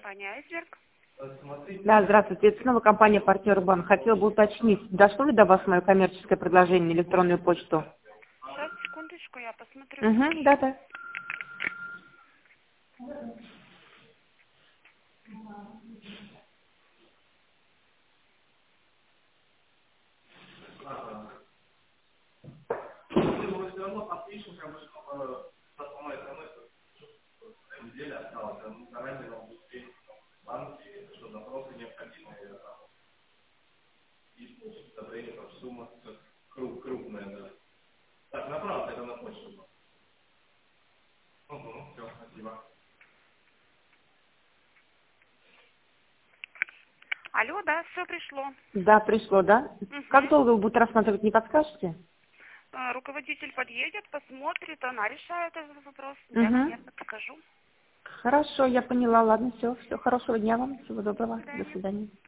компания «Айсберг». Да, здравствуйте. Это снова компания «Партнер Банк». Хотела бы уточнить, дошло ли до вас мое коммерческое предложение на электронную почту? Сейчас, секундочку, я посмотрю. Угу, да. Алло, да, все пришло. Да, пришло, да? Как долго вы будете рассматривать, не подскажете? Руководитель подъедет, посмотрит, она решает этот вопрос. Я Угу. нет, подскажу. Хорошо, я поняла. Ладно, все. Хорошего дня вам. Всего доброго. До До свидания. свидания.